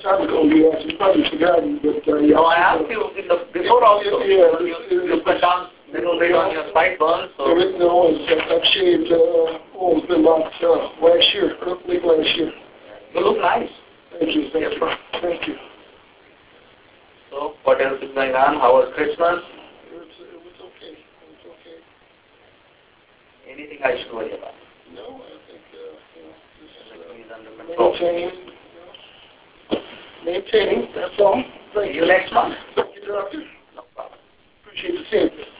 time ago you asked, you probably forgotten, but No, I asked you before also. Yeah, You cut down a little bit on your sideburns. So. No, I've shaved, it's been about last year, late last year. You look nice. Thank you, thank you. So, what else is going on? How was Christmas? It was okay. Anything I should worry about? No, I think, everything is under control. Maintaining, that's all. Thank See you next month. Thank you, Doctor. No problem. Appreciate the same.